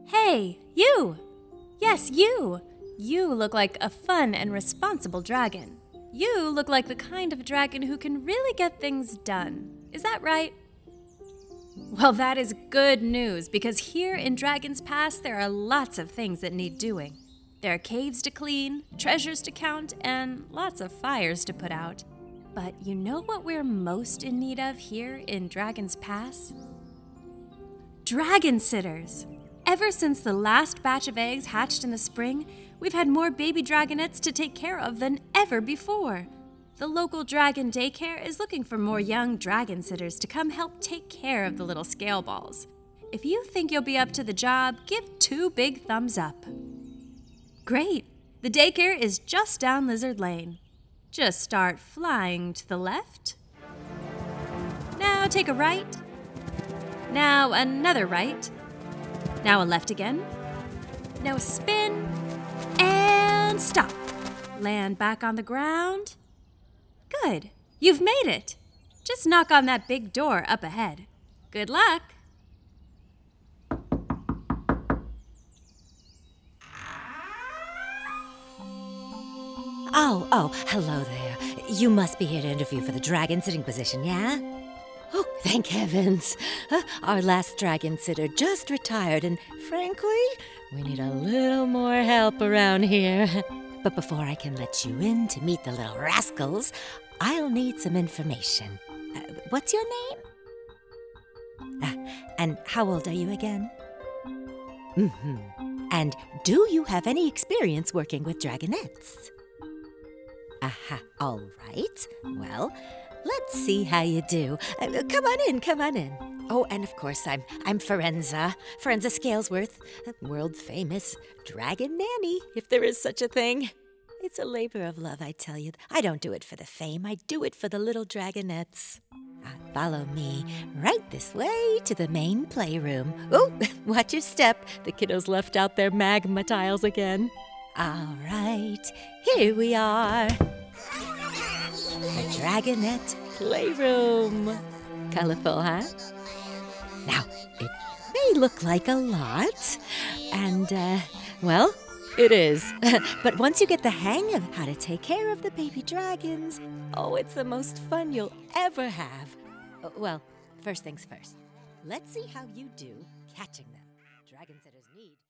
Hey, you! Yes, you! You look like a fun and responsible dragon. You look like the kind of dragon who can really get things done. Is that right? Well, that is good news because here in Dragon's Pass there are lots of things that need doing. There are caves to clean, treasures to count, and lots of fires to put out. But you know what we're most in need of here in Dragon's Pass? Dragon sitters! Ever since the last batch of eggs hatched in the spring, we've had more baby dragonettes to take care of than ever before. The local dragon daycare is looking for more young dragon sitters to come help take care of the little scale balls. If you think you'll be up to the job, give 2 big thumbs up. Great! The daycare is just down Lizard Lane. Just start flying to the left. Now take a right. Now another right. Now a left again. Now a spin. And stop. Land back on the ground. Good. You've made it. Just knock on that big door up ahead. Good luck. Oh, hello there. You must be here to interview for the dragon sitting position, yeah? Oh, thank heavens. Our last dragon sitter just retired, and frankly, we need a little more help around here. But before I can let you in to meet the little rascals, I'll need some information. What's your name? And how old are you again? And do you have any experience working with dragonettes? Aha, all right. Well, let's see how you do. Come on in. Oh, and of course, I'm Firenza Scalesworth, world-famous dragon nanny, if there is such a thing. It's a labor of love, I tell you. I don't do it for the fame. I do it for the little dragonettes. Follow me right this way to the main playroom. Oh, watch your step. The kiddos left out their magma tiles again. All right, here we are. The Dragonette Playroom. Colorful, huh? Now, it may look like a lot, and, well, it is. But once you get the hang of how to take care of the baby dragons, oh, it's the most fun you'll ever have. Well, first things first. Let's see how you do catching them. Dragon sitters need